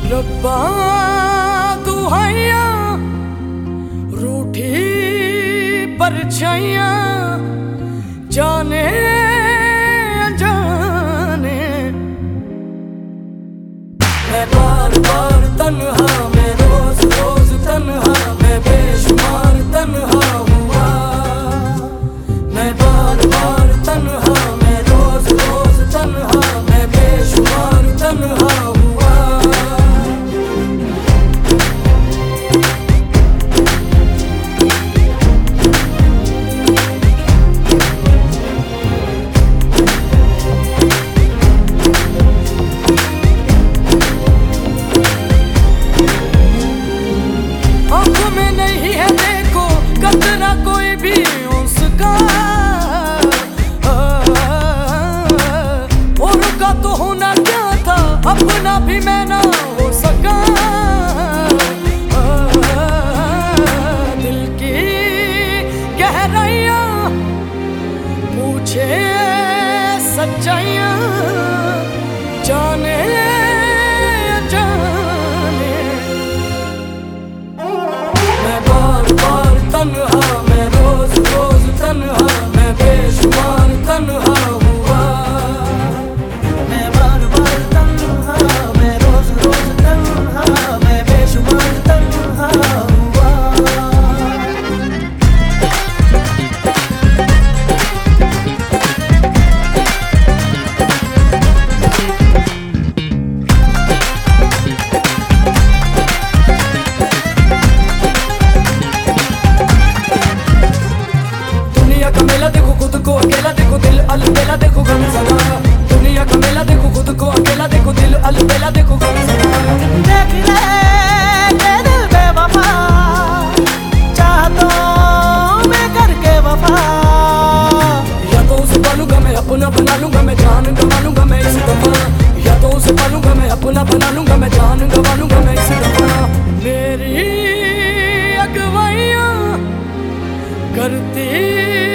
रब्बा दुहाइया रूठी परछाइयां जाने जाने मैं बार बार तन्हा, मैं रोज रोज तन्हा, मैं बेशुमार तन्हा हुआ। मैं बार बार तन्हा, मैं रोज रोज तन्हा, मैं बेशुमार तन्हा हुआ। कोई भी उसका और का तो होना क्या था, अपना भी मैं ना हो सका। दिल की गहराइयां पूछे सच्चाइयां जाने जाने मैं बार बार तन्हा, मैं रोज रोज तन्हा, मैं बेशुमार तन्हा हुआ। मैं बार बार तन्हा, मैं रोज रोज तन्हा, मैं बेशुमार तन्हा हुआ। देखो खुद को अकेला, देखो दिल अलबेला, देखो गम सदा। दुनिया का मेला देखो खुद को अकेला, देखो दिल अलबेला, देखो गम सदा। देख ले ये दिल बेवफा, चाहतों में करके वफा। या तो उसे पालूंगा मैं, अपना बना लूंगा मैं, जान गंवा लूंगा मैं इस दफा। या तो उसे पालूंगा मैं, अपना बना लूंगा मैं, जान गंवा लूंगा मैं इस दफा। मेरी अगवाइयां करती